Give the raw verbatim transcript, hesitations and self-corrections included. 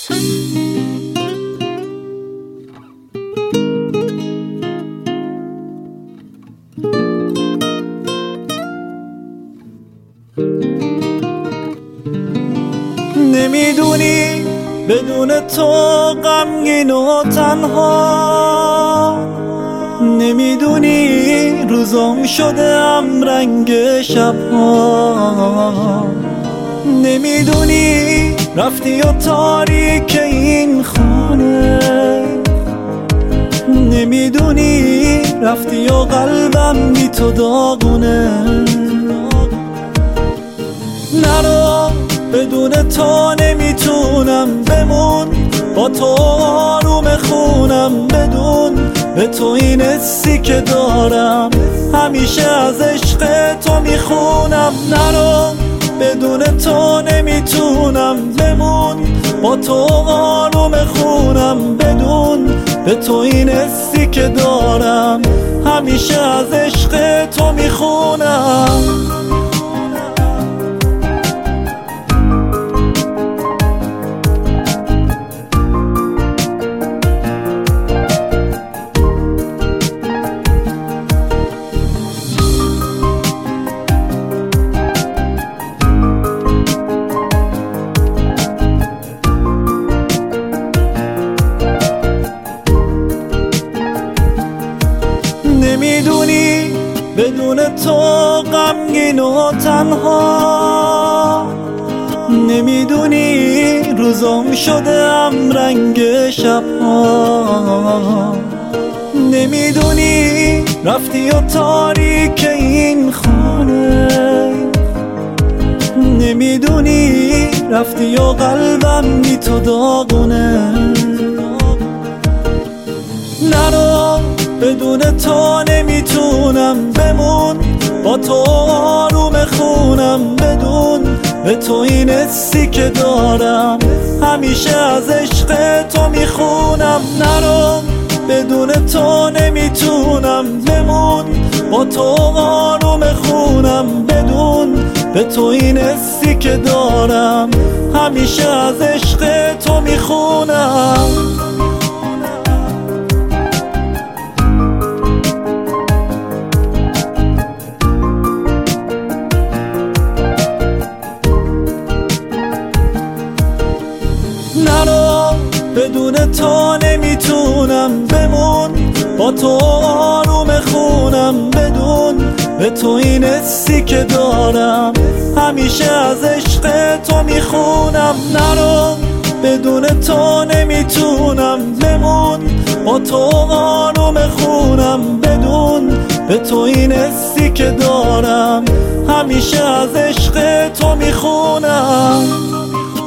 نمیدونی بدون تو غمگین و تنها، نمیدونی روزام شدم رنگ شبها، نمیدونی رفتی و تاریک این خانه، نمیدونی رفتی و قلبم بی تو داغونه. نرو بدون تو نمیتونم بمون، با تو آروم خونم بدون، به تو این حسی که دارم همیشه از عشق تو میخونم. نرو بدون تو نمیتونم بمون، با تو آروم خونم بدون، به تو این حسی که دارم همیشه از عشق تو میخونم. نمیدونی بدون تو غمگین و تنها، نمیدونی روزام شدم رنگ شبها، نمیدونی رفتی و تاریک این خانه، نمیدونی رفتی و قلبم بی تو داغونه. نرو بدون تو نمیتونم بمون، با تو آروم خونم بدون، به تو این حسی که دارم همیشه از عشق تو میخونم. نرو بدون تو نمیتونم بمون، با تو آروم خونم بدون، به تو این حسی که دارم همیشه از عشق تو میخونم. نرو بدون تو نمیتونم بمون، با تو آروم خونم بدون، به تو این حسی که دارم همیشه از عشق تو میخونم. نرو بدون تو نمیتونم بمون، با تو آروم خونم بدون، به تو این حسی که دارم همیشه از عشق تو میخونم.